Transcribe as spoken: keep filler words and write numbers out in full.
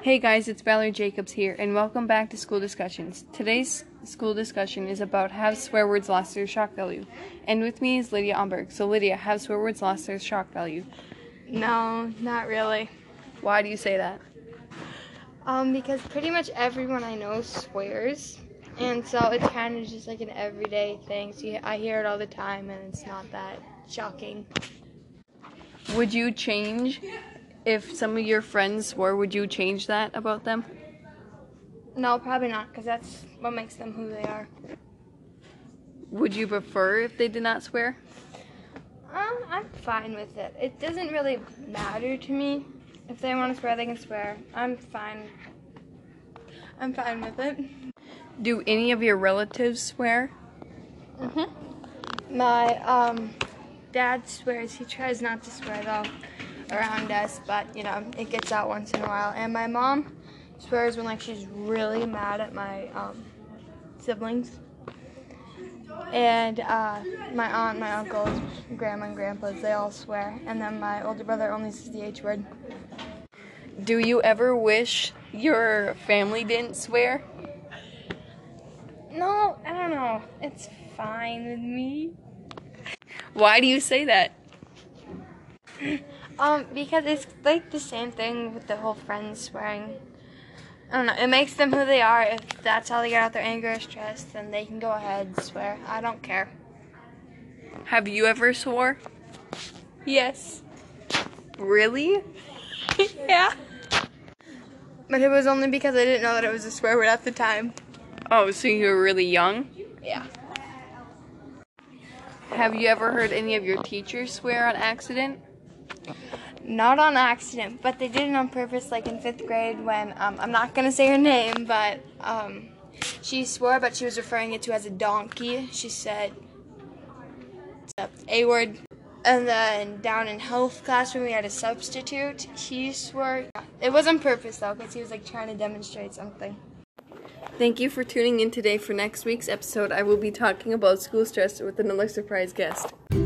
Hey guys, it's Valerie Jacobs here, and welcome back to School Discussions. Today's school discussion is about have swear words lost their shock value. And with me is Lydia Omberg. So Lydia, have swear words lost their shock value? No, not really. Why do you say that? Um, because pretty much everyone I know swears, and so it's kind of just like an everyday thing. So you, I hear it all the time, and it's not that shocking. Would you change if some of your friends swore? Would you change that about them? No, probably not, because that's what makes them who they are. Would you prefer if they did not swear? Um, I'm fine with it. It doesn't really matter to me. If they want to swear, they can swear. I'm fine. I'm fine with it. Do any of your relatives swear? Mhm. My um, dad swears. He tries not to swear though around us, but you know it gets out once in a while. And my mom swears when like she's really mad at my um, siblings. And uh, my aunt, my uncles, grandma, and grandpas, they all swear. And then my older brother only says the H word. Do you ever wish your family didn't swear? No, I don't know. It's fine with me. Why do you say that? Um, because it's like the same thing with the whole friends swearing. I don't know. It makes them who they are. If that's how they get out their anger or stress, then they can go ahead and swear. I don't care. Have you ever swore? Yes. Really? Yeah. But it was only because I didn't know that it was a swear word at the time. Oh, so you were really young? Yeah. Have you ever heard any of your teachers swear on accident? Not on accident, but they did it on purpose, like in fifth grade when, um, I'm not going to say her name, but um, she swore, but she was referring it to as a donkey. She said, A word. And then down in health class when we had a substitute, he swore. It was on purpose though, because he was like trying to demonstrate something. Thank you for tuning in today. For next week's episode, I will be talking about school stress with another surprise guest.